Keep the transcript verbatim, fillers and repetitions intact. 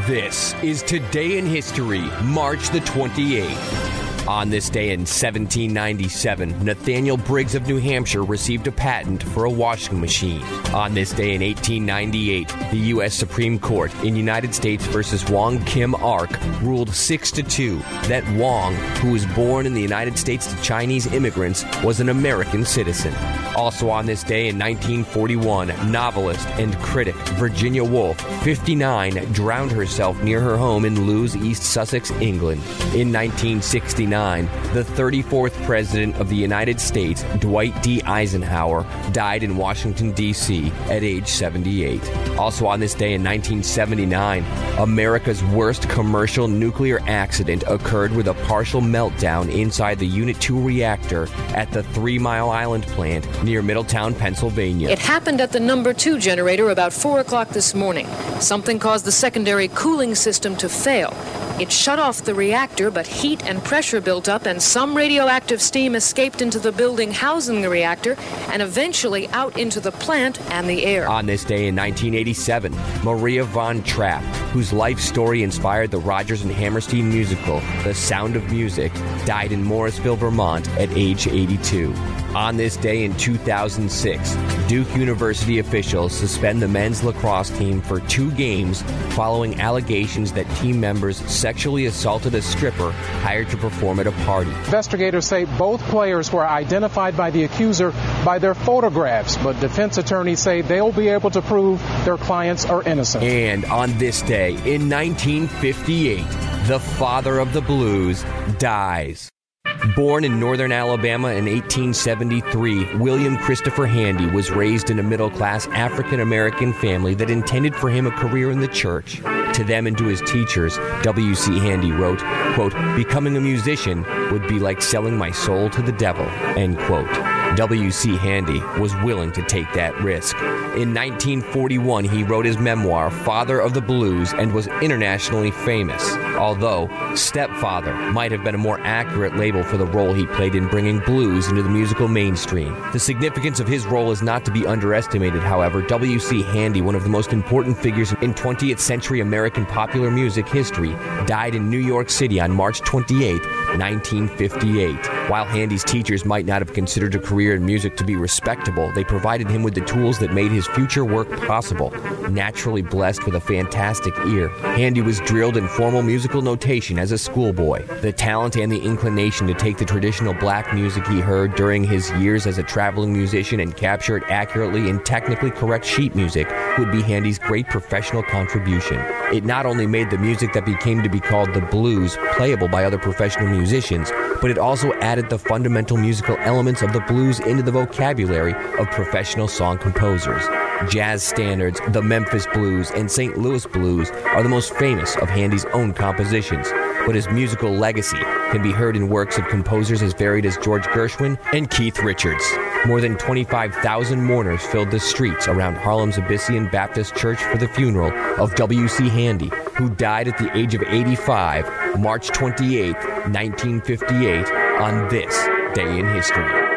This is Today in History, March the twenty-eighth. On this day in seventeen ninety-seven, Nathaniel Briggs of New Hampshire received a patent for a washing machine. On this day in eighteen ninety-eight, the U S Supreme Court in United States versus Wong Kim Ark ruled six to two that Wong, who was born in the United States to Chinese immigrants, was an American citizen. Also on this day in nineteen forty-one, novelist and critic Virginia Woolf, fifty-nine, drowned herself near her home in Lewes, East Sussex, England. In nineteen sixty-nine, the thirty-fourth President of the United States, Dwight D. Eisenhower, died in Washington, D C at age seventy-eight. Also on this day in nineteen seventy-nine, America's worst commercial nuclear accident occurred with a partial meltdown inside the Unit two reactor at the Three Mile Island plant near Middletown, Pennsylvania. It happened at the number two generator about four o'clock this morning. Something caused the secondary cooling system to fail. It shut off the reactor, but heat and pressure built up, and some radioactive steam escaped into the building housing the reactor and eventually out into the plant and the air. On this day in nineteen eighty-seven, Maria von Trapp, whose life story inspired the Rodgers and Hammerstein musical, The Sound of Music, died in Morrisville, Vermont at age eighty-two. On this day in two thousand six, Duke University officials suspend the men's lacrosse team for two games following allegations that team members sexually assaulted a stripper hired to perform at a party. Investigators say both players were identified by the accuser by their photographs, but defense attorneys say they'll be able to prove their clients are innocent. And on this day in nineteen fifty-eight, the father of the blues dies. Born in northern Alabama in eighteen seventy-three, William Christopher Handy was raised in a middle-class African-American family that intended for him a career in the church. To them and to his teachers, W C Handy wrote, quote, "Becoming a musician would be like selling my soul to the devil," end quote. W C Handy was willing to take that risk. In nineteen forty-one, he wrote his memoir, Father of the Blues, and was internationally famous, although Stepfather might have been a more accurate label for the role he played in bringing blues into the musical mainstream. The significance of his role is not to be underestimated, however. W C Handy, one of the most important figures in twentieth century American popular music history, died in New York City on March twenty-eighth, nineteen fifty-eight. While Handy's teachers might not have considered a career in music to be respectable, they provided him with the tools that made his future work possible. Naturally blessed with a fantastic ear, Handy was drilled in formal musical notation as a schoolboy. The talent and the inclination to take the traditional black music he heard during his years as a traveling musician and capture it accurately in technically correct sheet music would be Handy's great professional contribution. It not only made the music that became to be called the blues playable by other professional musicians, but it also added the fundamental musical elements of the blues into the vocabulary of professional song composers. Jazz standards, the Memphis Blues, and Saint Louis Blues are the most famous of Handy's own compositions, but his musical legacy can be heard in works of composers as varied as George Gershwin and Keith Richards. More than twenty-five thousand mourners filled the streets around Harlem's Abyssinian Baptist Church for the funeral of W C Handy, who died at the age of eighty-five, March twenty-eighth, nineteen fifty-eight, on this day in history.